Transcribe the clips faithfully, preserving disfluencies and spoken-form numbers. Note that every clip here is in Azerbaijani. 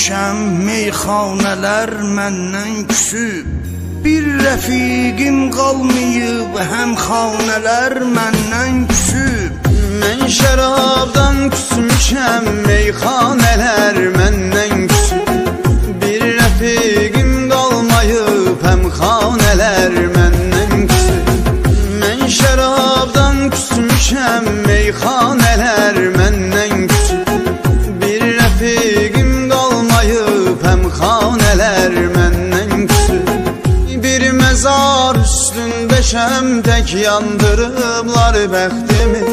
küsmüşəm, meyxanələr məndən küsüb. Bir rəfiqim qalmayıb, həm xanələr məndən küsüb. Mən şərabdan küsmüşəm, meyxanələr məndən küsüb. Bir rəfiqim qalmayıb, həm xanələr məndən küsüb. Mən şərabdan küsmüşəm, meyxanələr məndən küsüb. Bir rəfiqim qalmayıb, həm xanələr məndən küsüb. Bir məzar üstündə şəmtək yandırıblar bəxtimi.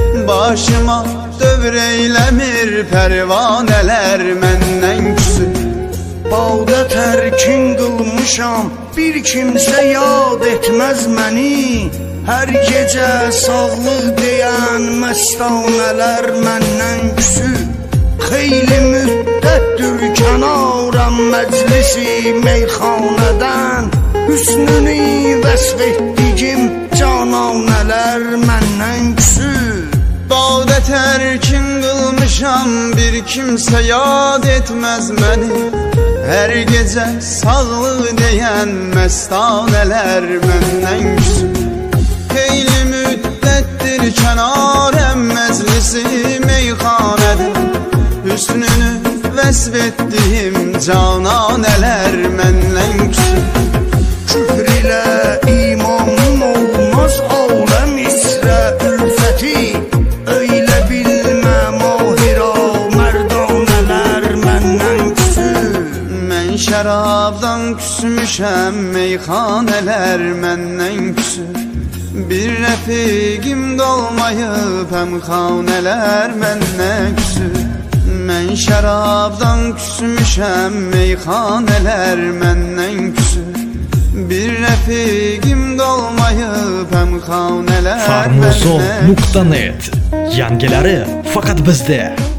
Başıma dövr eyləmir pərvanələr məndən küsüb. Bağda tərkin qılmışam, bir kimsə yad etməz məni. Hər gecə sağlıq deyən məstanələr məndən küsüb. Xeyli müddətdir kənarəm məclisi meyxanədən. Hüsnünü vəsf etdigim cananələr məndən küsüb. Bağda tərkin qılmışam, bir kimsə yad etməz məni. Hər gecə sağlıq deyən məstanələr məndən küsüb. Xeyli müddətdir kənarəm məclisi meyxanədən. Hüsnünü vəsf etdiyim cananələr məndən küsüb. Küfr ilə imanın olmaz aləm isrə ülfəti. Öylə bilmə mahira mərdanələr məndən küsüb. Mən şərabdan küsmüşəm, meyxanələr məndən küsüb. Bir rəfiqim qalmayıb, həm xanələr məndən küsüb. Mən şərabdan küsmüşəm, meyxanələr məndən küsüb. Bir rəfiqim qalmayıb, həm xanələr farmuzon nöqta net. Yangilari faqat bizda.